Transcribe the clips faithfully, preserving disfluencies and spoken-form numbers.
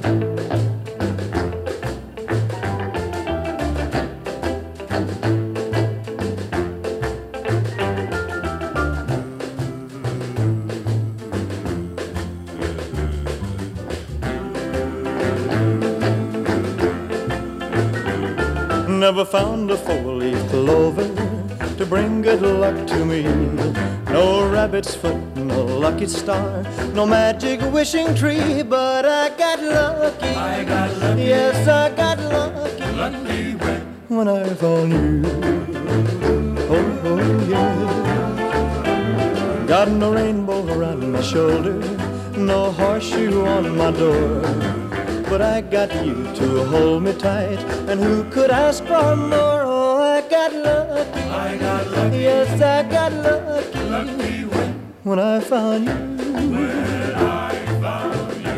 Never found a four-leaf clover to bring good luck to me. No rabbit's foot, no lucky star, no magic wishing tree, but I got lucky. I got lucky. Yes, I got lucky. Lucky when when I found you. Oh, oh yeah. Got no rainbow around my shoulder, no horseshoe on my door, but I got you to hold me tight, and who could ask for more? Oh, I got lucky. I got lucky. Yes, I got lucky. Lucky when When I found you. when I found you.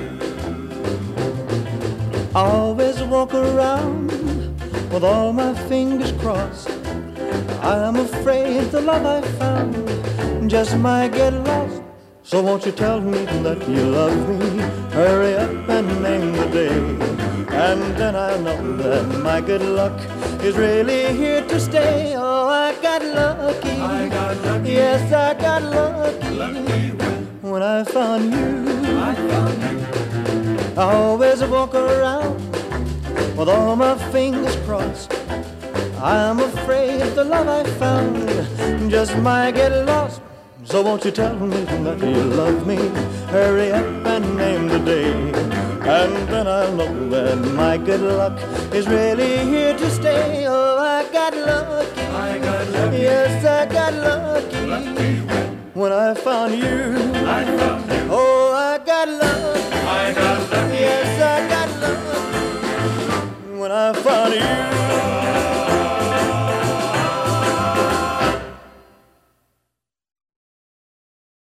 I always walk around with all my fingers crossed. I'm afraid the love I found just might get lost. So won't you tell me that you love me? Hurry up and name the day, and then I'll know that my good luck is really here to stay. Oh, I got lucky. I got lucky. Yes, I got lucky. Lucky when When I found you. I found you. I always walk around with all my fingers crossed. I'm afraid the love I found just might get lost. So won't you tell me that you love me? Hurry up and name the day, and then I'll know that my good luck is really here to stay. Oh, I got lucky. I got lucky. Yes, I got lucky. Lucky when When I found you. I found you. Oh, I got lucky.